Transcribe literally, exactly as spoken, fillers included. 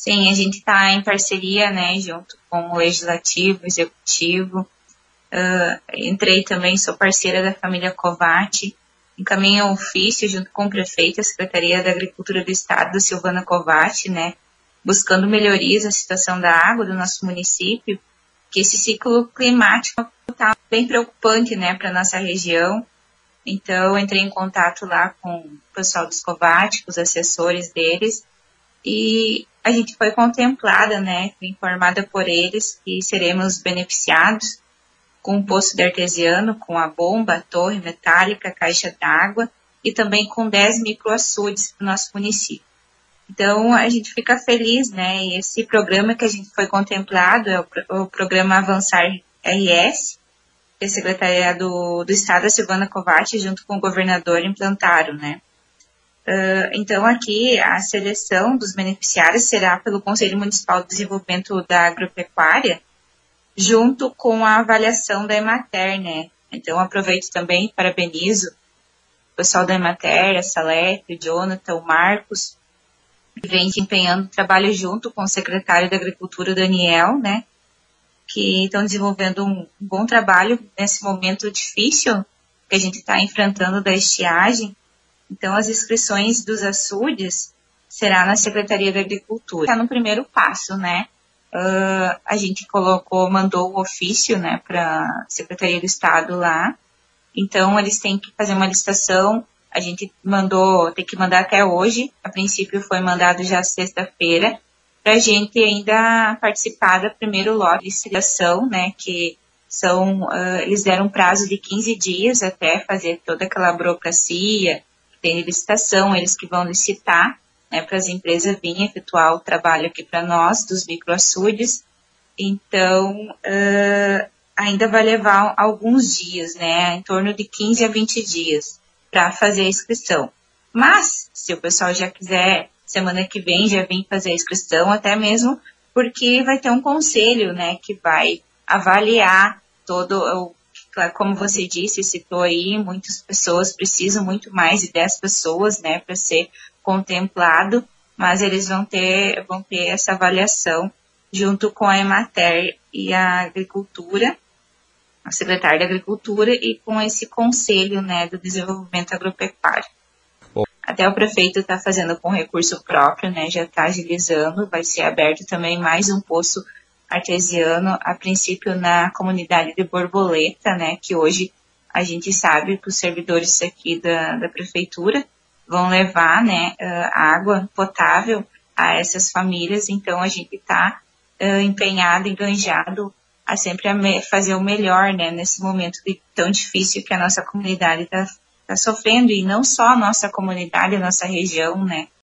Sim, a gente está em parceria, né, junto com o Legislativo, o Executivo. Uh, entrei também, sou parceira da família Covatti, encaminhei um ofício junto com o prefeito, a Secretaria da Agricultura do Estado, Silvana Covatti, né, buscando melhorias na situação da água do nosso município, que esse ciclo climático está bem preocupante, né, para a nossa região. Então, entrei em contato lá com o pessoal dos Covatti, com os assessores deles, e a gente foi contemplada, né, foi informada por eles que seremos beneficiados com o poço de artesiano, com a bomba, a torre metálica, a caixa d'água e também com dez microaçudes para o nosso município. Então, a gente fica feliz, né, e esse programa que a gente foi contemplado é o, o programa Avançar R S, que a Secretaria do, do Estado, a Silvana Covatti, junto com o governador, implantaram, né. Uh, então, aqui, a seleção dos beneficiários será pelo Conselho Municipal de Desenvolvimento da Agropecuária, junto com a avaliação da Emater, né? Então, aproveito também e parabenizo o pessoal da Emater, a Salete, o Jonathan, o Marcos, que vem desempenhando trabalho junto com o secretário da Agricultura, Daniel, né? Que estão desenvolvendo um bom trabalho nesse momento difícil que a gente está enfrentando da estiagem. Então, as inscrições dos açudes será na Secretaria da Agricultura. Está no primeiro passo, né? Uh, a gente colocou, mandou o ofício, né, para a Secretaria do Estado lá. Então, eles têm que fazer uma licitação. A gente mandou, tem que mandar até hoje. A princípio, foi mandado já sexta-feira, para a gente ainda participar da primeiro lote de licitação, né, que são, uh, eles deram um prazo de quinze dias até fazer toda aquela burocracia, tem licitação, eles que vão licitar, né, para as empresas virem efetuar o trabalho aqui para nós, dos microaçudes. Então, uh, ainda vai levar alguns dias, né, em torno de quinze a vinte dias, para fazer a inscrição. Mas, se o pessoal já quiser, semana que vem já vir fazer a inscrição, até mesmo porque vai ter um conselho, né, que vai avaliar todo o, como você disse, citou aí, muitas pessoas precisam muito mais de dez pessoas, né, para ser contemplado, mas eles vão ter, vão ter essa avaliação junto com a Emater e a Agricultura, a secretária da Agricultura, e com esse conselho, né, do desenvolvimento agropecuário. Bom. Até o prefeito está fazendo com recurso próprio, né, já está agilizando, vai ser aberto também mais um poço artesiano, a princípio na comunidade de Borboleta, né, que hoje a gente sabe que os servidores aqui da, da prefeitura vão levar, né, uh, água potável a essas famílias, então a gente está uh, empenhado, enganjado a sempre a me- fazer o melhor, né, nesse momento de, tão difícil que a nossa comunidade está tá sofrendo, e não só a nossa comunidade, a nossa região, né,